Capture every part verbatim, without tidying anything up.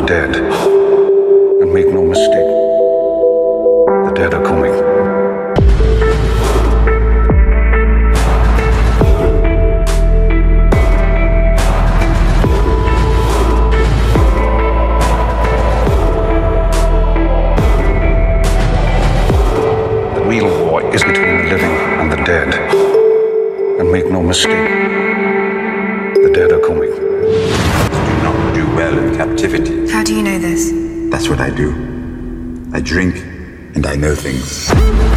dead. And make no mistake, the dead are coming. The real war is between the living and the dead. And make no mistake, the dead are coming. Do not do well in captivity. How do you know this? That's what I do. I drink and I know things.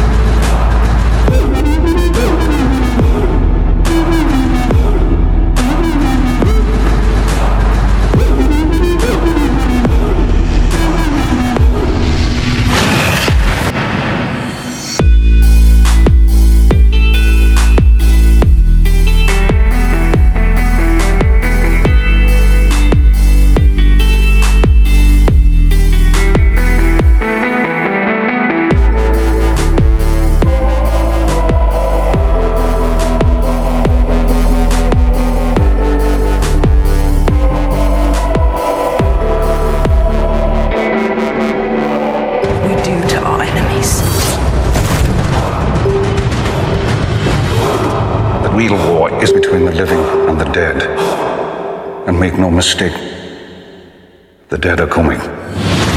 Real war is between the living and the dead. And make no mistake, the dead are coming.